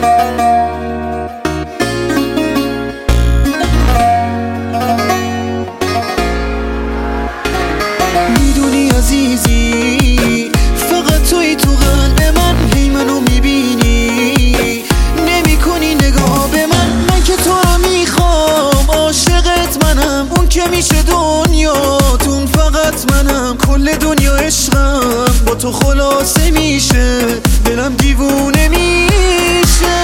میدونی عزیزی فقط توی تو قلب من، هی منو میبینی نمیکنی نگاه به من که تو رو میخوام، عاشقت منم، اون که میشه دنیاتون فقط منم، کل دنیا عشقم با تو خلاصه میشه، دلم دیوونه میشه،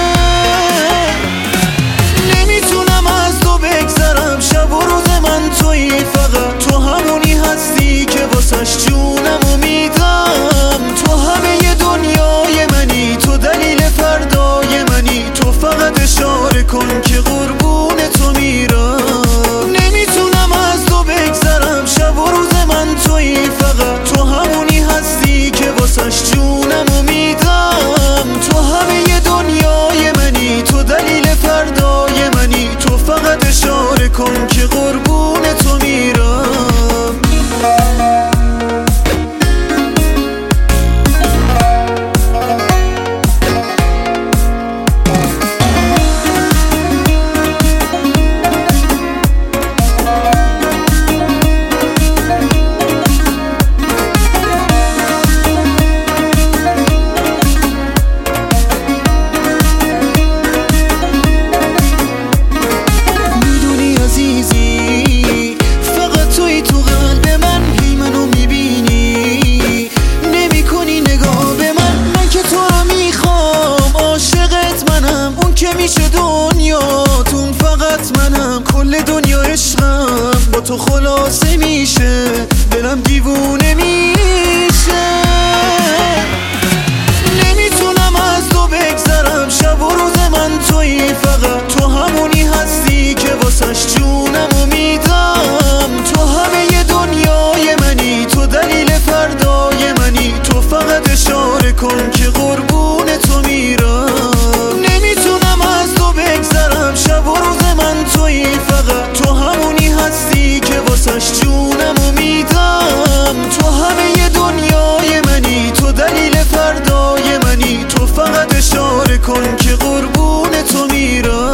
نمیتونم از تو بگذرم، شب و روز من تویی، فقط تو همونی هستی که واسش جونمو میدم، تو همه دنیای منی، تو دلیل فردای منی، تو فقط اشاره کن که قربون تو میرم، نمیتونم از تو بگذرم، شب و روز من تویی، فقط تو همونی هستی که واسش جونمو میدم، تو همه دنیای منی، تو دلیل فردای منی، تو فقط اشاره کن که قربون تو میرم. میشه دنیاتون فقط منم، کل دنیا عشقم با تو خلاصه میشه، دلم دیوونه میشه، نمیتونم از تو بگذرم، شب و روز من تویی، فقط تو همونی هستی که واسش جونمو میدم، تو همه دنیای منی، تو دلیل فردای منی، تو فقط اشاره کن که قربون تو میرم، شب و روز من تویی، فقط تو همونی هستی که واسش جونمو میدم، تو همه دنیای منی، تو دلیل فردای منی، تو فقط اشاره کن که قربون تو میرم.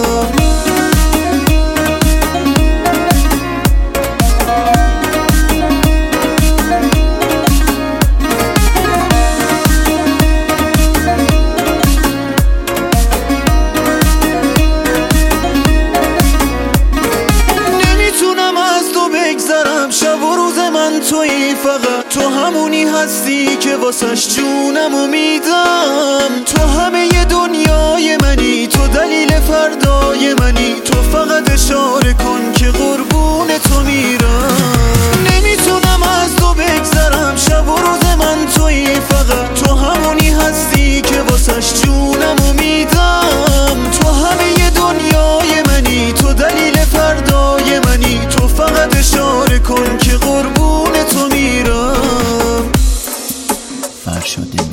شب و روز من تویی، فقط تو همونی هستی که واسش جونمو میدم، تو همه دنیای منی، تو دلیل فردای منی، تو فقط اشاره کن که قربون تو میرم، نمیتونم از تو بگذرم، شب و روز من تویی، فقط تو همونی هستی که واسش جونمو میدم، تو همه دنیای منی، تو دلیل فردای منی، تو فقط اشاره کن که قربون تو میرم. فرشاد